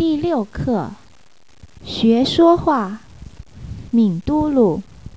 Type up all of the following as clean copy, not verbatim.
第6课，学说话。闵都录。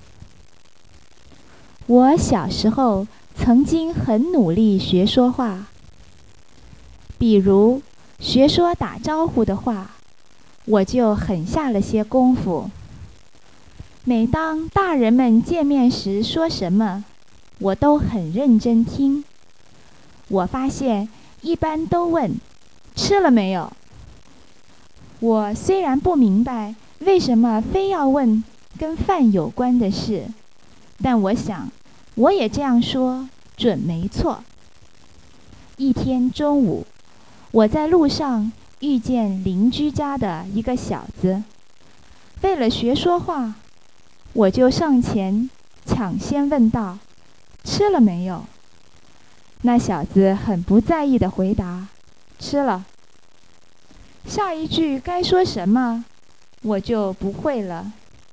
我小时候曾经很努力学说话，比如学说打招呼的话，我就很下了些功夫。每当大人们见面时说什么，我都很认真听。我发现一般都问吃了没有。我虽然不明白为什么非要问跟饭有关的事，但我想我也这样说准没错。一天中午，我在路上遇见邻居家的一个小子，为了学说话，我就上前抢先问道：吃了没有？那小子很不在意地回答：吃了。下一句该说什么，我就不会了。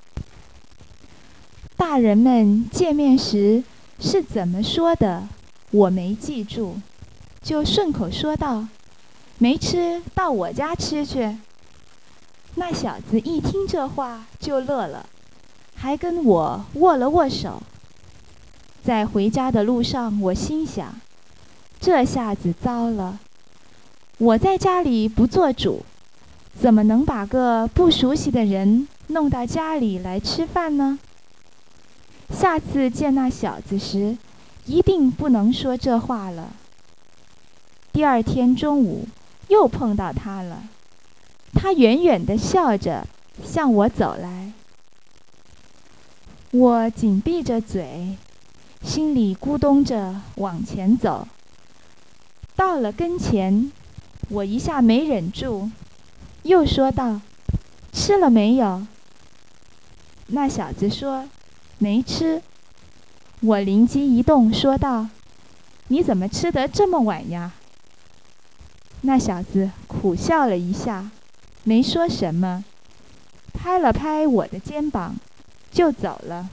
大人们见面时是怎么说的，我没记住，就顺口说道：没吃，到我家吃去。那小子一听这话就乐了，还跟我握了握手。在回家的路上，我心想，这下子糟了，我在家里不做主，怎么能把个不熟悉的人弄到家里来吃饭呢？下次见那小子时，一定不能说这话了。第二天中午又碰到他了，他远远地笑着向我走来。我紧闭着嘴，心里咕咚着往前走。到了跟前，我一下没忍住，又说道：吃了没有？那小子说：没吃。我灵机一动，说道：你怎么吃得这么晚呀？那小子苦笑了一下，没说什么，拍了拍我的肩膀，就走了。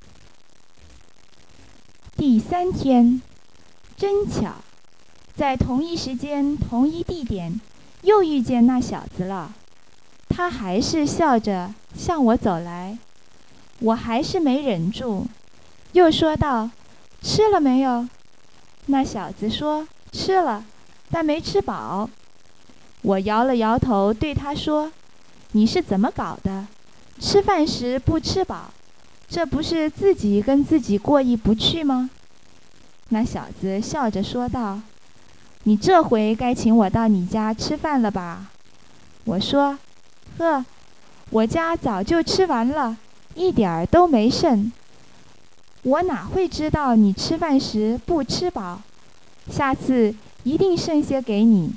第3天，真巧，在同一时间、同一地点，又遇见那小子了。他还是笑着向我走来，我还是没忍住，又说道：吃了没有？那小子说：吃了，但没吃饱。我摇了摇头，对他说：你是怎么搞的？吃饭时不吃饱，这不是自己跟自己过意不去吗？那小子笑着说道：你这回该请我到你家吃饭了吧？我说：呵，我家早就吃完了，一点儿都没剩。我哪会知道你吃饭时不吃饱，下次一定剩些给你。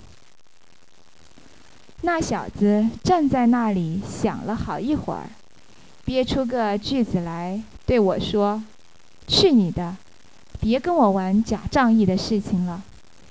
那小子站在那里想了好一会儿，憋出个句子来对我说：去你的，别跟我玩假仗义的事情了。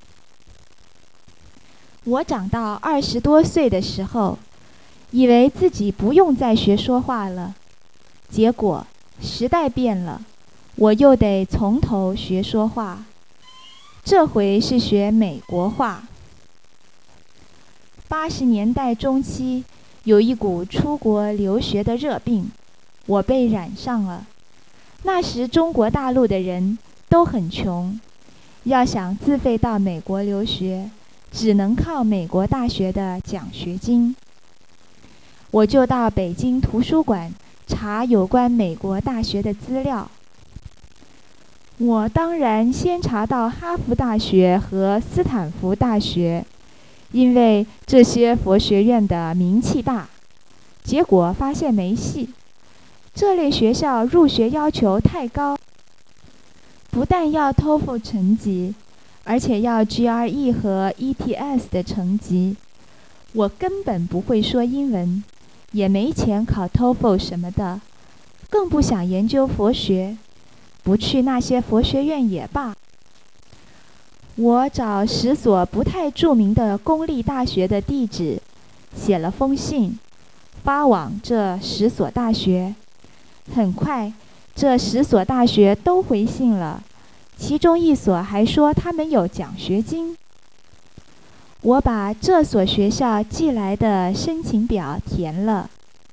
我长到20多岁的时候，以为自己不用再学说话了，结果时代变了，我又得从头学说话。这回是学美国话。80年代中期，有一股出国留学的热病，我被染上了。那时中国大陆的人都很穷，要想自费到美国留学，只能靠美国大学的奖学金。我就到北京图书馆查有关美国大学的资料。我当然先查到哈佛大学和斯坦福大学，因为这些佛学院的名气大。结果发现没戏，这类学校入学要求太高，不但要 TOEFL 成绩，而且要 GRE 和 ETS 的成绩。我根本不会说英文，也没钱考 TOEFL 什么的，更不想研究佛学，不去那些佛学院也罢。我找10所不太著名的公立大学的地址，写了封信，发往这10所大学。很快，这10所大学都回信了，其中1所还说他们有奖学金。 我把这所学校寄来的申请表填了，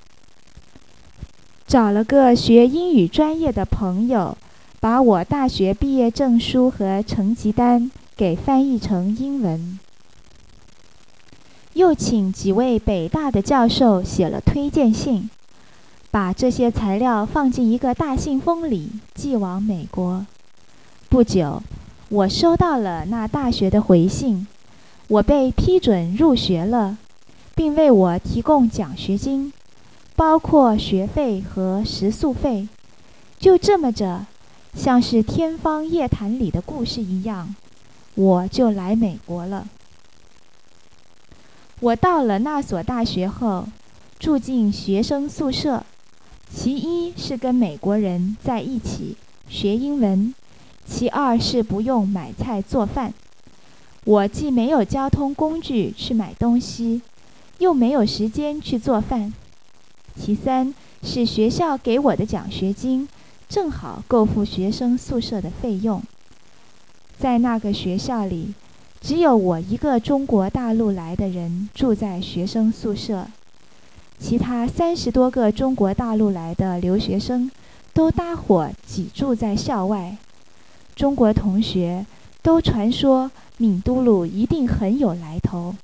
找了个学英语专业的朋友，把我大学毕业证书和成绩单给翻译成英文，又请几位北大的教授写了推荐信，把这些材料放进一个大信封里，寄往美国。不久，我收到了那大学的回信，我被批准入学了，并为我提供奖学金，包括学费和食宿费。就这么着，像是天方夜谭里的故事一样，我就来美国了。我到了那所大学后，住进学生宿舍，其一是跟美国人在一起学英文，其二是不用买菜做饭。我既没有交通工具去买东西，又没有时间去做饭。其三是学校给我的奖学金正好够付学生宿舍的费用。在那个学校里，只有我一个中国大陆来的人住在学生宿舍，其他30多个中国大陆来的留学生都搭伙挤住在校外。中国同学都传说闵都鲁一定很有来头。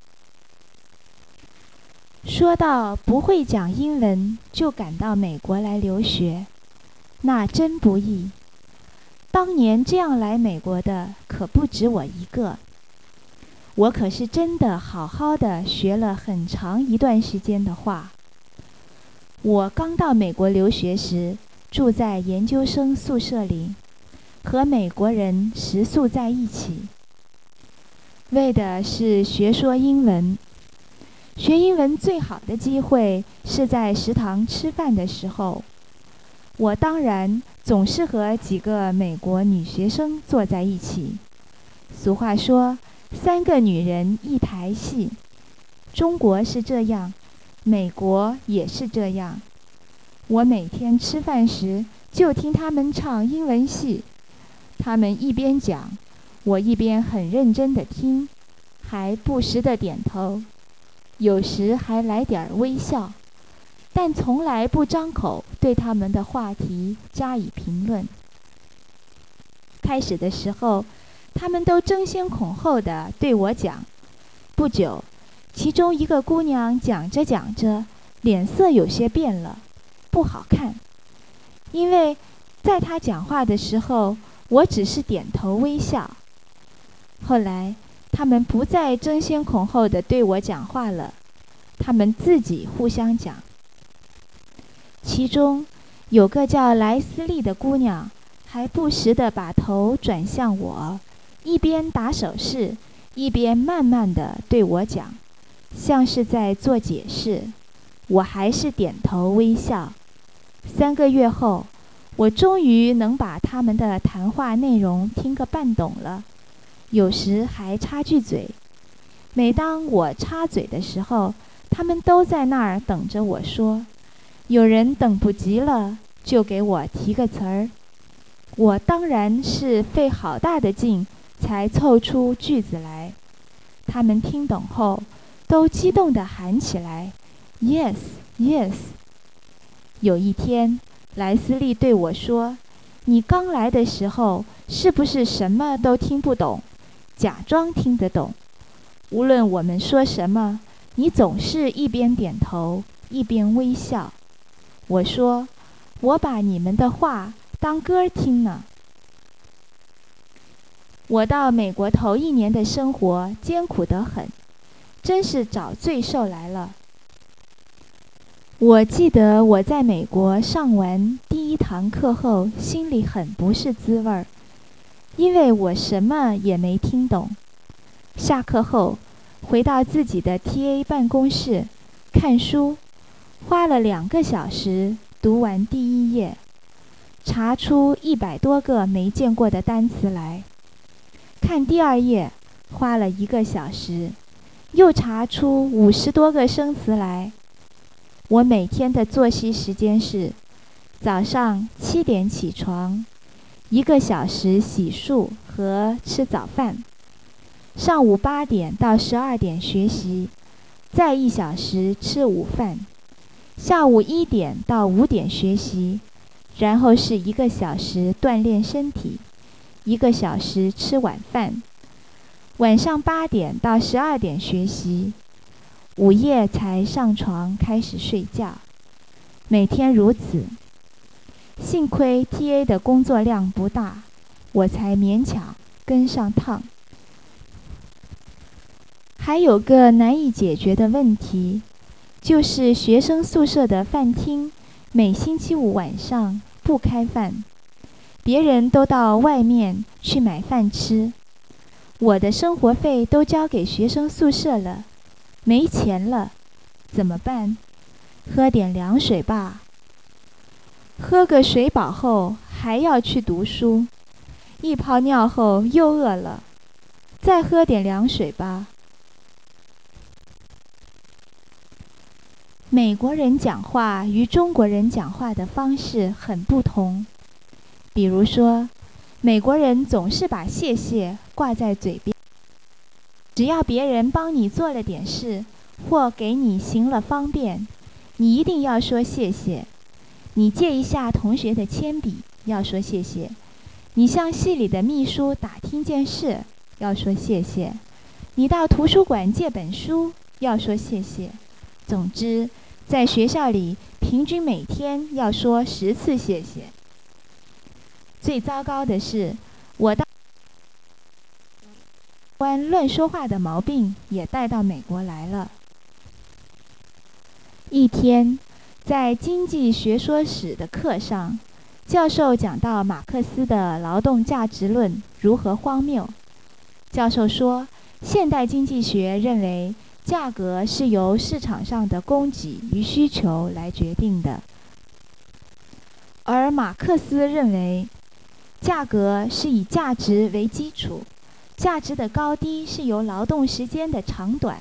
说到不会讲英文就赶到美国来留学，那真不易。当年这样来美国的可不止我一个，我可是真的好好的学了很长一段时间的话。我刚到美国留学时，住在研究生宿舍里，和美国人食宿在一起，为的是学说英文。学英文最好的机会是在食堂吃饭的时候，我当然总是和几个美国女学生坐在一起。俗话说3个女人一台戏，中国是这样，美国也是这样。我每天吃饭时就听他们唱英文戏，他们一边讲，我一边很认真地听，还不时地点头，有时还来点微笑，但从来不张口对他们的话题加以评论。开始的时候，他们都争先恐后地对我讲。不久，其中一个姑娘讲着讲着，脸色有些变了，不好看。因为在她讲话的时候，我只是点头微笑。后来，他们不再争先恐后地对我讲话了，他们自己互相讲。其中有个叫莱斯利的姑娘，还不时地把头转向我，一边打手势，一边慢慢地对我讲，像是在做解释。我还是点头微笑。3个月后，我终于能把他们的谈话内容听个半懂了，有时还插句嘴。每当我插嘴的时候，他们都在那儿等着我说。有人等不及了，就给我提个词儿。我当然是费好大的劲才凑出句子来。他们听懂后，都激动地喊起来 ：“Yes, yes。”有一天，莱斯利对我说：“你刚来的时候是不是什么都听不懂，假装听得懂？无论我们说什么，你总是一边点头一边微笑。”我说：“我把你们的话当歌听呢。”我到美国头1年的生活艰苦得很，真是找罪受来了。我记得我在美国上完第1堂课后，心里很不是滋味儿，因为我什么也没听懂。下课后，回到自己的 TA 办公室看书，花了2个小时读完第1页，查出100多个没见过的单词来。看第2页，花了1个小时，又查出50多个生词来。我每天的作息时间是：早上7点起床，1个小时洗漱和吃早饭， 上午8点到12点学习，再1小时吃午饭。下午1点到5点学习，然后是1个小时锻炼身体，1个小时吃晚饭。晚上8点到12点学习，午夜才上床开始睡觉。每天如此。幸亏 TA 的工作量不大，我才勉强跟上趟。还有个难以解决的问题，就是学生宿舍的饭厅每星期5晚上不开饭，别人都到外面去买饭吃，我的生活费都交给学生宿舍了，没钱了，怎么办？喝点凉水吧。喝个水饱后还要去读书，一泡尿后又饿了，再喝点凉水吧。美国人讲话与中国人讲话的方式很不同。比如说，美国人总是把谢谢挂在嘴边，只要别人帮你做了点事，或给你行了方便，你一定要说谢谢。你借一下同学的铅笔，要说谢谢；你向系里的秘书打听件事，要说谢谢；你到图书馆借本书，要说谢谢。总之，在学校里，平均每天要说10次谢谢。最糟糕的是，我当乱说话的毛病也带到美国来了。一天，在经济学说史的课上，教授讲到马克思的劳动价值论如何荒谬。教授说，现代经济学认为价格是由市场上的供给与需求来决定的，而马克思认为价格是以价值为基础，价值的高低是由劳动时间的长短。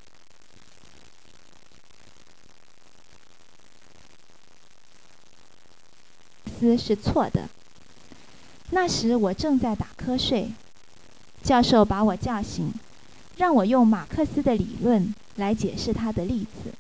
是错的。那时我正在打瞌睡，教授把我叫醒，让我用马克思的理论来解释他的例子。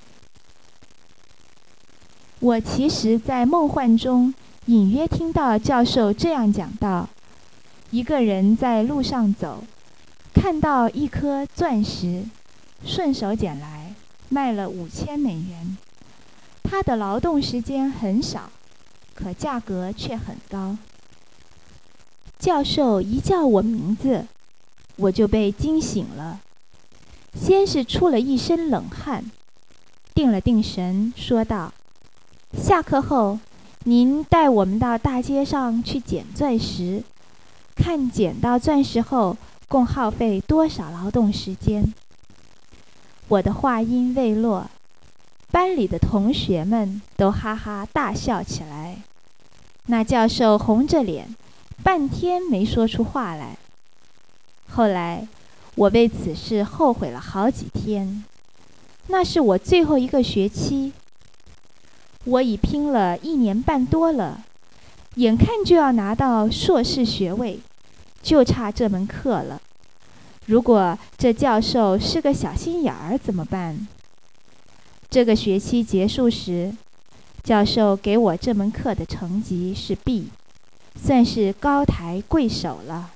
我其实在梦幻中隐约听到教授这样讲道：一个人在路上走，看到一颗钻石，顺手捡来，卖了5000美元。他的劳动时间很少，可价格却很高。教授一叫我名字，我就被惊醒了，先是出了一身冷汗，定了定神，说道：下课后，您带我们到大街上去捡钻石，看捡到钻石后共耗费多少劳动时间。我的话音未落，班里的同学们都哈哈大笑起来。那教授红着脸，半天没说出话来。后来，我为此事后悔了好几天。那是我最后一个学期，我已拼了1年半多了，眼看就要拿到硕士学位，就差这门课了。如果这教授是个小心眼儿怎么办？这个学期结束时，教授给我这门课的成绩是 B， 算是高抬贵手了。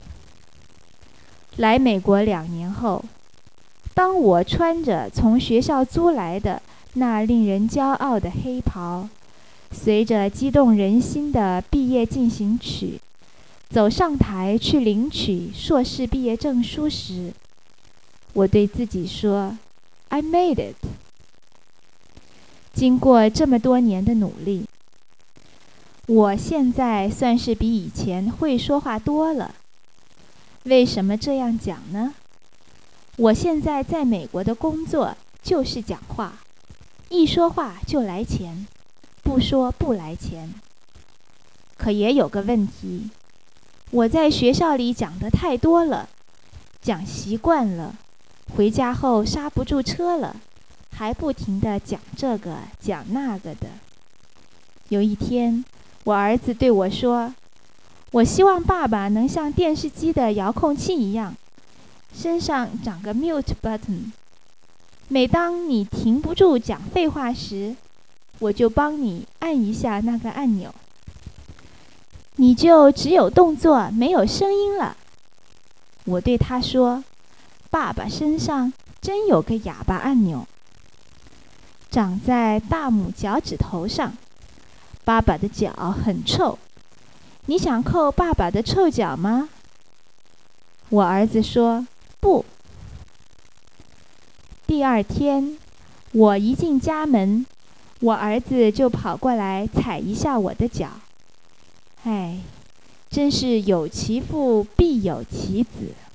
来美国2年后，当我穿着从学校租来的那令人骄傲的黑袍，随着激动人心的毕业进行曲，走上台去领取硕士毕业证书时，我对自己说 I made it。 经过这么多年的努力，我现在算是比以前会说话多了。为什么这样讲呢？我现在在美国的工作就是讲话，一说话就来钱，不说不来钱。可也有个问题，我在学校里讲得太多了，讲习惯了，回家后刹不住车了，还不停地讲这个讲那个的。有一天，我儿子对我说：我希望爸爸能像电视机的遥控器一样， 身上长个 mute button， 每当你停不住讲废话时，我就帮你按一下那个按钮，你就只有动作没有声音了。我对他说，爸爸身上真有个哑巴按钮，长在大拇脚趾头上。爸爸的脚很臭，你想扣爸爸的臭脚吗？我儿子说不。第二天，我一进家门，我儿子就跑过来踩一下我的脚。哎，真是有其父必有其子。